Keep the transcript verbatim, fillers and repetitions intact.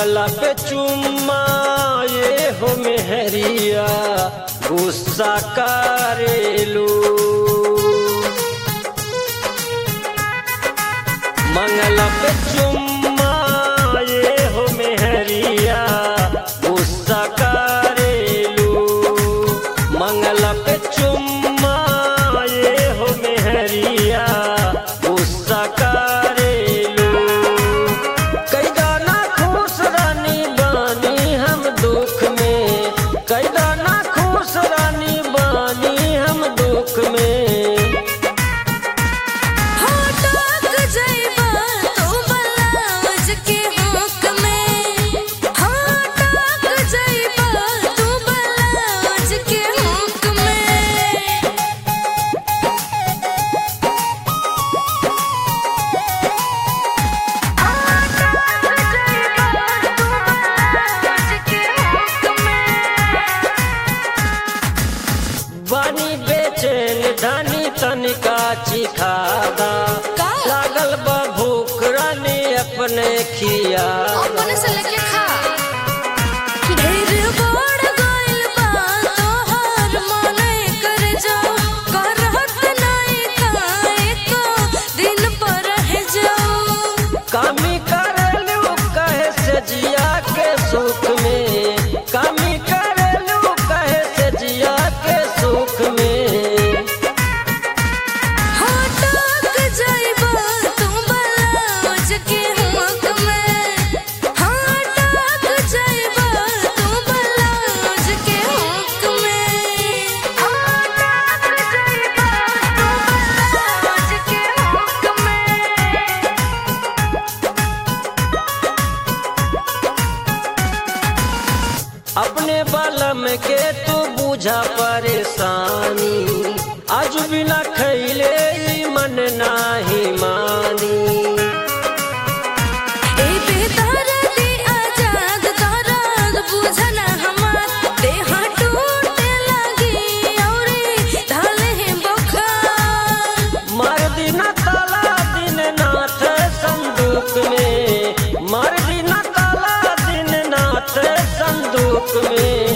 मंगला पे चुम्मा ये हो मेहरिया गुस्सा करेलू। मंगला पे चुम्मा ये हो मेहरिया गुस्सा करेलू। मंगला पे चुम्मा ये हो मेहरिया गुस्सा करेलू। कई दाना खुश रानी बानी हम दुख में, कई दाना खुश रानी बानी हम दुख में। बानी बेचैन धनी तनिका चिखादा, लागल बा भूख रानी अपने खिया। अपने से लेके खा। ढेर बढ़ गइल बा तोहर मने कर जाओ, करहत नहीं खाए को दिन पर रह जाओ। कामी करेलू कहे से जिया के सुख में, कामी करेलू कहे से जिया के सुख में। अपने बलम के तू बुझा परेशानी, आज बिना खैले ई मन नाही मानी। ए बेदर्दी आजाद दर्द बुझना हमार, देह टूटे लगी औरे ढले बुखार। मार दिना ताला दिन नाथ संदूक में, मार दिना ताला दिन नाथ संदूक में।